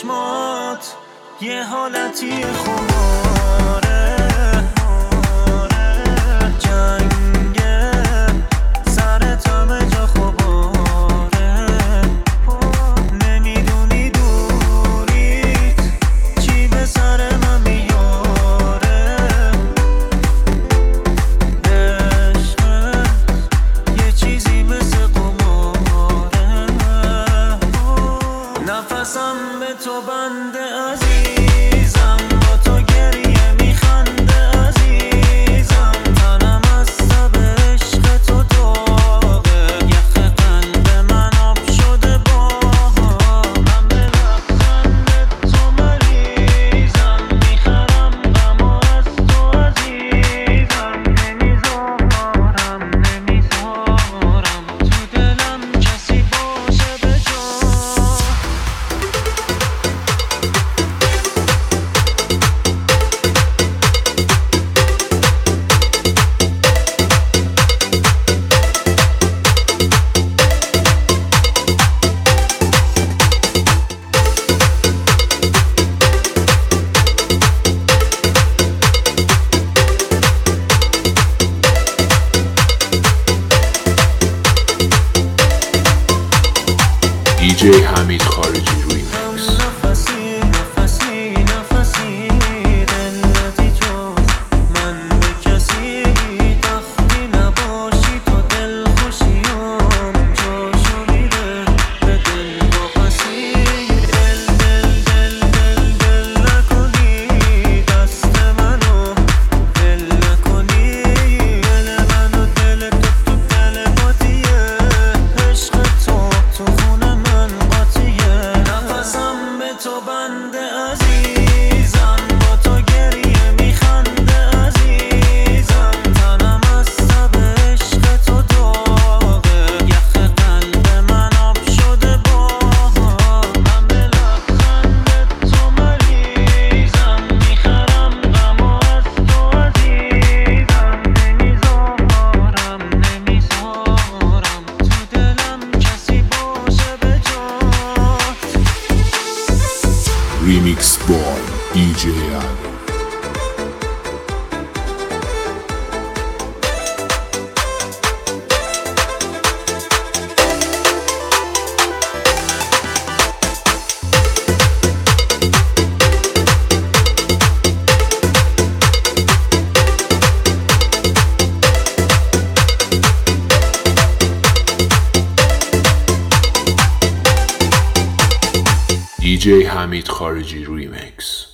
چشمات یه حالتی خماره، جنگه سرت همه جا خباره، نمیدونی دوریت چی به سر من میاره، عشقت یه چیزی مثل قماره، نفسم به تو بنده عزیزم، با تو گریه میخنده عزیزم، تنم از تب عشق تو داغه، یخ قلب من آب شده من به لبخند تو مریضم، میخرم غم از تو عزیزم، نمیذارم تو دلم کسی باشه به جا. DJ حمید خارجی ریمیکس. نفسی دلتی جز من به کسی وقتی نباشی تو دل خوشیم جاشو میره به دل واپسی، دل نکنی دست منو دل نکنی، دل منو دل تو دل بادیه، عشق تو خونه من قاطیه، نفسم به تو بنده عزیزم، با تو گریه میخنده عزیزم، تنم از تب عشق تو داغه، یخ قلب من آب شده من به لبخند تو مریضم، میخرم غم از تو عزیزم، نمیذارم تو دلم کسی باشه به جات. ریمیکس بای DJ DJ حمید خارجی ریمیکس.